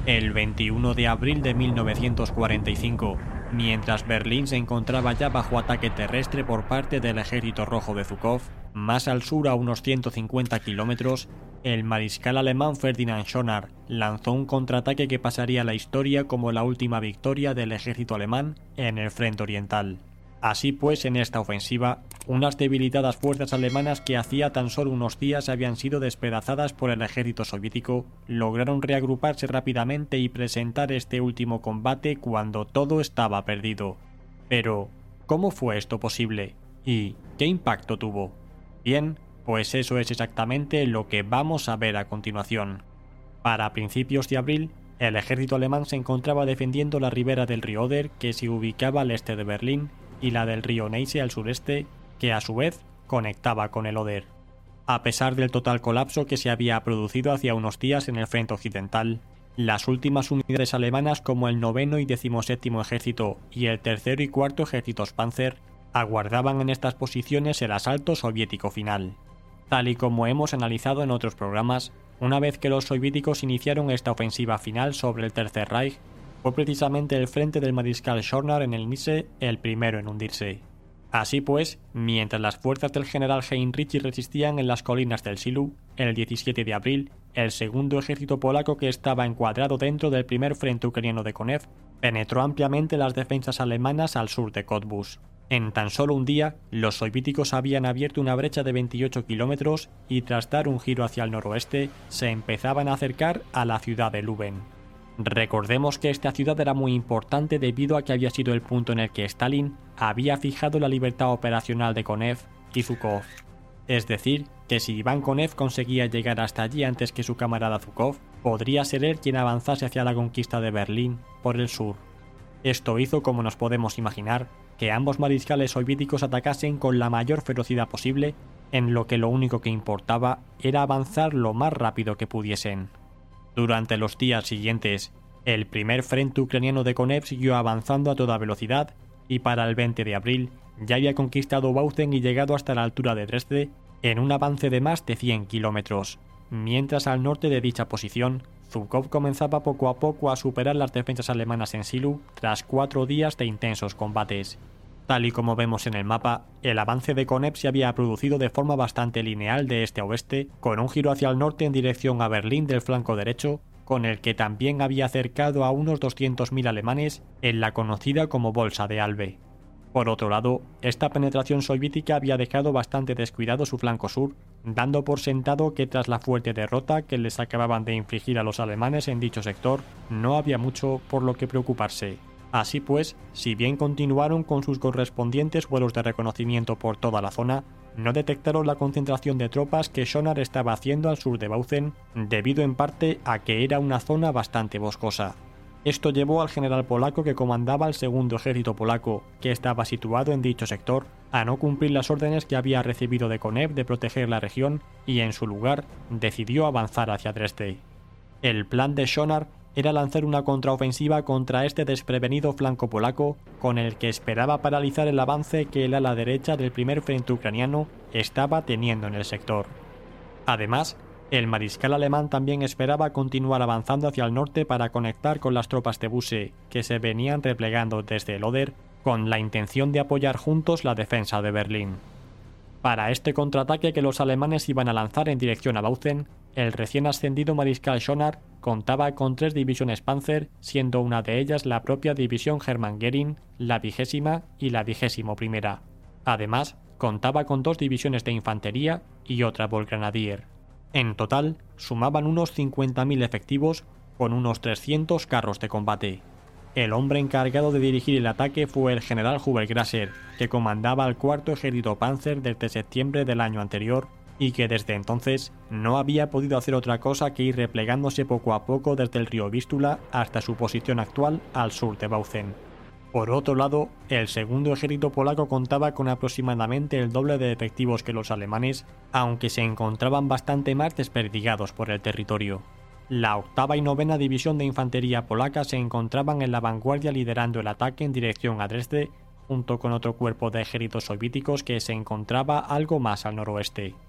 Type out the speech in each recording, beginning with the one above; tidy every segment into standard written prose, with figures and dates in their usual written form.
El 21 de abril de 1945, mientras Berlín se encontraba ya bajo ataque terrestre por parte del Ejército Rojo de Zhukov, más al sur a unos 150 kilómetros, el mariscal alemán Ferdinand Schöner lanzó un contraataque que pasaría a la historia como la última victoria del ejército alemán en el frente oriental. Así pues, en esta ofensiva, unas debilitadas fuerzas alemanas que hacía tan solo unos días habían sido despedazadas por el ejército soviético, lograron reagruparse rápidamente y presentar este último combate cuando todo estaba perdido. Pero, ¿cómo fue esto posible? ¿Y qué impacto tuvo? Bien, pues eso es exactamente lo que vamos a ver a continuación. Para principios de abril, el ejército alemán se encontraba defendiendo la ribera del río Oder, que se ubicaba al este de Berlín, y la del río Neisse al sureste, que a su vez conectaba con el Oder. A pesar del total colapso que se había producido hacía unos días en el frente occidental, las últimas unidades alemanas como el 9º y 17º ejército y el 3º y 4º ejércitos Panzer aguardaban en estas posiciones el asalto soviético final. Tal y como hemos analizado en otros programas, una vez que los soviéticos iniciaron esta ofensiva final sobre el Tercer Reich, fue precisamente el frente del mariscal Schöner en el Neisse el primero en hundirse. Así pues, mientras las fuerzas del general Heinrich resistían en las colinas del Silu, el 17 de abril, el segundo ejército polaco, que estaba encuadrado dentro del primer frente ucraniano de Konev, penetró ampliamente las defensas alemanas al sur de Cottbus. En tan solo un día, los soviéticos habían abierto una brecha de 28 kilómetros y tras dar un giro hacia el noroeste, se empezaban a acercar a la ciudad de Luben. Recordemos que esta ciudad era muy importante debido a que había sido el punto en el que Stalin había fijado la libertad operacional de Konev y Zhukov. Es decir, que si Iván Konev conseguía llegar hasta allí antes que su camarada Zhukov, podría ser él quien avanzase hacia la conquista de Berlín por el sur. Esto hizo, como nos podemos imaginar, que ambos mariscales soviéticos atacasen con la mayor ferocidad posible, en lo que lo único que importaba era avanzar lo más rápido que pudiesen. Durante los días siguientes, el primer frente ucraniano de Konev siguió avanzando a toda velocidad y para el 20 de abril ya había conquistado Bautzen y llegado hasta la altura de Dresde en un avance de más de 100 kilómetros, mientras al norte de dicha posición, Zhukov comenzaba poco a poco a superar las defensas alemanas en Silu tras 4 días de intensos combates. Tal y como vemos en el mapa, el avance de Konev se había producido de forma bastante lineal de este a oeste, con un giro hacia el norte en dirección a Berlín del flanco derecho, con el que también había acercado a unos 200.000 alemanes en la conocida como Bolsa de Albe. Por otro lado, esta penetración soviética había dejado bastante descuidado su flanco sur, dando por sentado que tras la fuerte derrota que les acababan de infligir a los alemanes en dicho sector, no había mucho por lo que preocuparse. Así pues, si bien continuaron con sus correspondientes vuelos de reconocimiento por toda la zona, no detectaron la concentración de tropas que Schöner estaba haciendo al sur de Bautzen, debido en parte a que era una zona bastante boscosa. Esto llevó al general polaco que comandaba el segundo ejército polaco, que estaba situado en dicho sector, a no cumplir las órdenes que había recibido de Konev de proteger la región y en su lugar decidió avanzar hacia Dresde. El plan de Schöner era lanzar una contraofensiva contra este desprevenido flanco polaco, con el que esperaba paralizar el avance que el ala derecha del primer frente ucraniano estaba teniendo en el sector. Además, el mariscal alemán también esperaba continuar avanzando hacia el norte para conectar con las tropas de Busse, que se venían replegando desde el Oder, con la intención de apoyar juntos la defensa de Berlín. Para este contraataque que los alemanes iban a lanzar en dirección a Bautzen, el recién ascendido mariscal Schöner contaba con 3 divisiones Panzer, siendo una de ellas la propia división Hermann Göring, la 20ª y la 21ª. Además, contaba con 2 divisiones de infantería y otra Volksgrenadier. En total, sumaban unos 50.000 efectivos con unos 300 carros de combate. El hombre encargado de dirigir el ataque fue el general Huber-Grasser, que comandaba el 4º ejército Panzer desde septiembre del año anterior y que desde entonces no había podido hacer otra cosa que ir replegándose poco a poco desde el río Vístula hasta su posición actual al sur de Bautzen. Por otro lado, el segundo ejército polaco contaba con aproximadamente el doble de efectivos que los alemanes, aunque se encontraban bastante más desperdigados por el territorio. La 8ª y 9ª división de infantería polaca se encontraban en la vanguardia liderando el ataque en dirección a Dresde, junto con otro cuerpo de ejércitos soviéticos que se encontraba algo más al noroeste.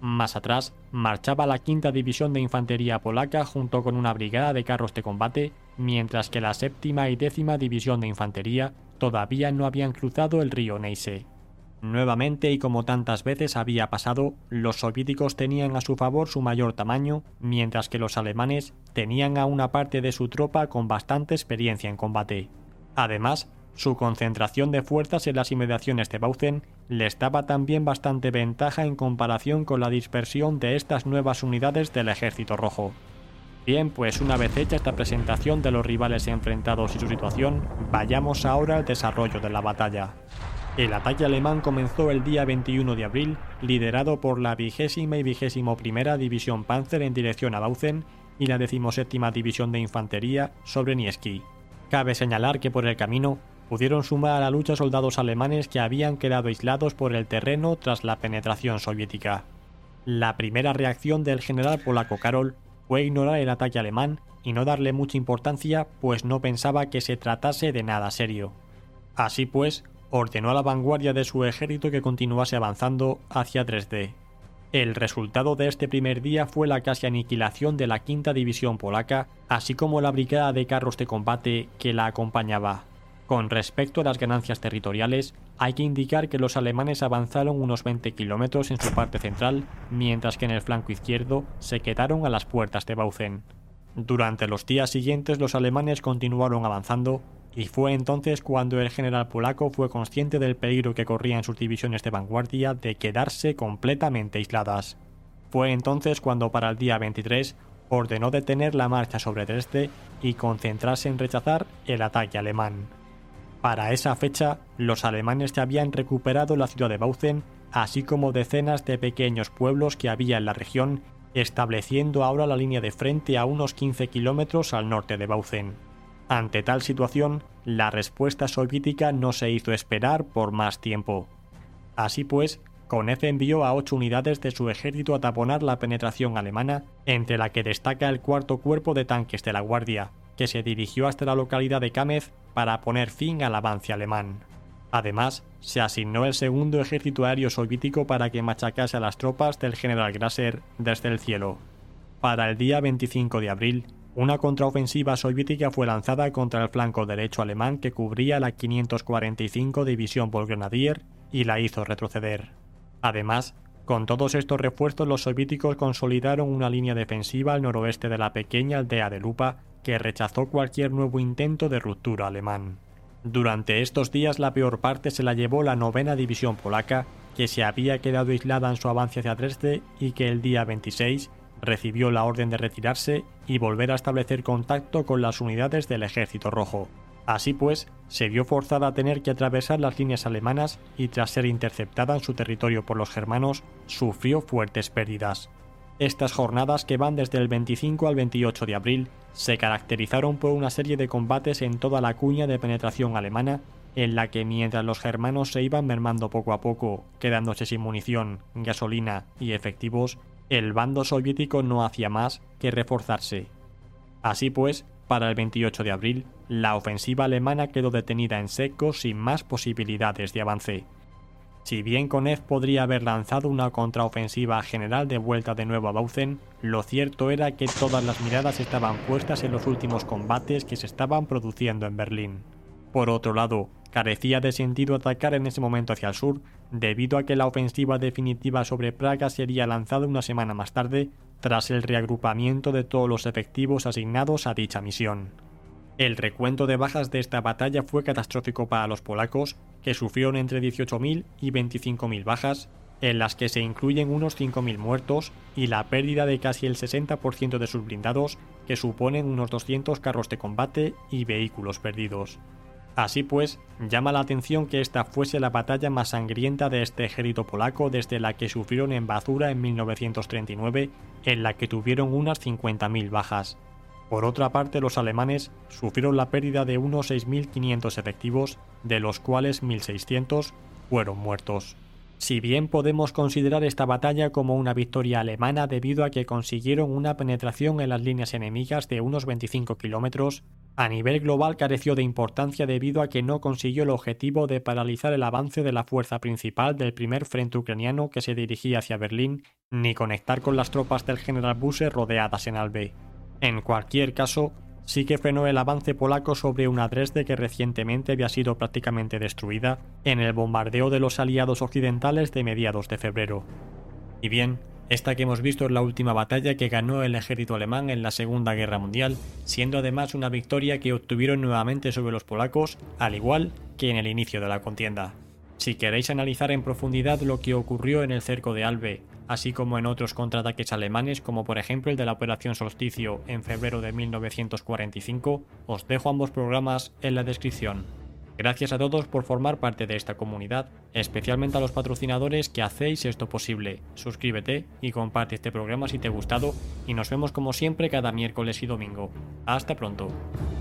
Más atrás marchaba la 5ª División de Infantería polaca junto con una brigada de carros de combate, mientras que la 7ª y 10ª División de Infantería todavía no habían cruzado el río Neisse. Nuevamente, y como tantas veces había pasado, los soviéticos tenían a su favor su mayor tamaño, mientras que los alemanes tenían a una parte de su tropa con bastante experiencia en combate. Además, su concentración de fuerzas en las inmediaciones de Bautzen les daba también bastante ventaja en comparación con la dispersión de estas nuevas unidades del Ejército Rojo. Bien, pues una vez hecha esta presentación de los rivales enfrentados y su situación, vayamos ahora al desarrollo de la batalla. El ataque alemán comenzó el día 21 de abril, liderado por la 20ª y 21ª División Panzer en dirección a Bautzen y la 17ª División de Infantería sobre Niesky. Cabe señalar que por el camino pudieron sumar a la lucha soldados alemanes que habían quedado aislados por el terreno tras la penetración soviética. La primera reacción del general polaco Karol fue ignorar el ataque alemán y no darle mucha importancia, pues no pensaba que se tratase de nada serio. Así pues, ordenó a la vanguardia de su ejército que continuase avanzando hacia Dresde. El resultado de este primer día fue la casi aniquilación de la 5ª División polaca, así como la brigada de carros de combate que la acompañaba. Con respecto a las ganancias territoriales, hay que indicar que los alemanes avanzaron unos 20 kilómetros en su parte central, mientras que en el flanco izquierdo se quedaron a las puertas de Bautzen. Durante los días siguientes los alemanes continuaron avanzando, y fue entonces cuando el general polaco fue consciente del peligro que corrían sus divisiones de vanguardia de quedarse completamente aisladas. Fue entonces cuando para el día 23 ordenó detener la marcha sobre Dresde y concentrarse en rechazar el ataque alemán. Para esa fecha, los alemanes ya habían recuperado la ciudad de Bautzen, así como decenas de pequeños pueblos que había en la región, estableciendo ahora la línea de frente a unos 15 kilómetros al norte de Bautzen. Ante tal situación, la respuesta soviética no se hizo esperar por más tiempo. Así pues, Konev envió a 8 unidades de su ejército a taponar la penetración alemana, entre la que destaca el 4º cuerpo de tanques de la Guardia, que se dirigió hasta la localidad de Kamenz para poner fin al avance alemán. Además, se asignó el 2º ejército aéreo soviético para que machacase a las tropas del general Grasser desde el cielo. Para el día 25 de abril, una contraofensiva soviética fue lanzada contra el flanco derecho alemán que cubría la 545 División Volksgrenadier y la hizo retroceder. Además, con todos estos refuerzos los soviéticos consolidaron una línea defensiva al noroeste de la pequeña aldea de Lupa que rechazó cualquier nuevo intento de ruptura alemán. Durante estos días la peor parte se la llevó la 9ª División polaca, que se había quedado aislada en su avance hacia Dresde y que el día 26 recibió la orden de retirarse y volver a establecer contacto con las unidades del Ejército Rojo. Así pues, se vio forzada a tener que atravesar las líneas alemanas y tras ser interceptada en su territorio por los germanos, sufrió fuertes pérdidas. Estas jornadas, que van desde el 25 al 28 de abril, se caracterizaron por una serie de combates en toda la cuña de penetración alemana, en la que mientras los germanos se iban mermando poco a poco, quedándose sin munición, gasolina y efectivos, el bando soviético no hacía más que reforzarse. Así pues, para el 28 de abril, la ofensiva alemana quedó detenida en seco sin más posibilidades de avance. Si bien Konev podría haber lanzado una contraofensiva general de vuelta de nuevo a Bautzen, lo cierto era que todas las miradas estaban puestas en los últimos combates que se estaban produciendo en Berlín. Por otro lado, carecía de sentido atacar en ese momento hacia el sur, debido a que la ofensiva definitiva sobre Praga sería lanzada una semana más tarde, tras el reagrupamiento de todos los efectivos asignados a dicha misión. El recuento de bajas de esta batalla fue catastrófico para los polacos, que sufrieron entre 18.000 y 25.000 bajas, en las que se incluyen unos 5.000 muertos y la pérdida de casi el 60% de sus blindados, que suponen unos 200 carros de combate y vehículos perdidos. Así pues, llama la atención que esta fuese la batalla más sangrienta de este ejército polaco desde la que sufrieron en Bázura en 1939, en la que tuvieron unas 50.000 bajas. Por otra parte, los alemanes sufrieron la pérdida de unos 6.500 efectivos, de los cuales 1.600 fueron muertos. Si bien podemos considerar esta batalla como una victoria alemana debido a que consiguieron una penetración en las líneas enemigas de unos 25 kilómetros, a nivel global careció de importancia debido a que no consiguió el objetivo de paralizar el avance de la fuerza principal del primer frente ucraniano que se dirigía hacia Berlín, ni conectar con las tropas del general Busse rodeadas en Albe. En cualquier caso, sí que frenó el avance polaco sobre una Dresde que recientemente había sido prácticamente destruida en el bombardeo de los aliados occidentales de mediados de febrero. Y bien, esta que hemos visto es la última batalla que ganó el ejército alemán en la Segunda Guerra Mundial, siendo además una victoria que obtuvieron nuevamente sobre los polacos, al igual que en el inicio de la contienda. Si queréis analizar en profundidad lo que ocurrió en el cerco de Albe, así como en otros contraataques alemanes como por ejemplo el de la Operación Solsticio en febrero de 1945, os dejo ambos programas en la descripción. Gracias a todos por formar parte de esta comunidad, especialmente a los patrocinadores que hacéis esto posible. Suscríbete y comparte este programa si te ha gustado y nos vemos como siempre cada miércoles y domingo. Hasta pronto.